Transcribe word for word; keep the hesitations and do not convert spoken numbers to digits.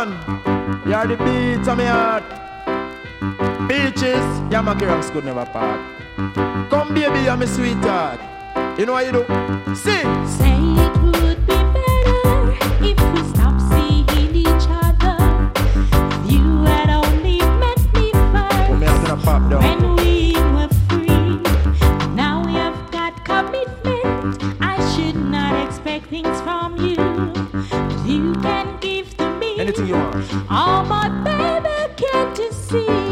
man. You're the beat of my heart. Beaches, yeah, my girls could never part. Come baby, you're my sweetheart. You know what you do? Sing. Say it would be better if we stopped seeing each other. If you had only met me first. Oh, me, I'm gonna pop down. When we were free. Now we have got commitment. I should not expect things from you. But you can give to me Anything you want. all my baby, can't you see?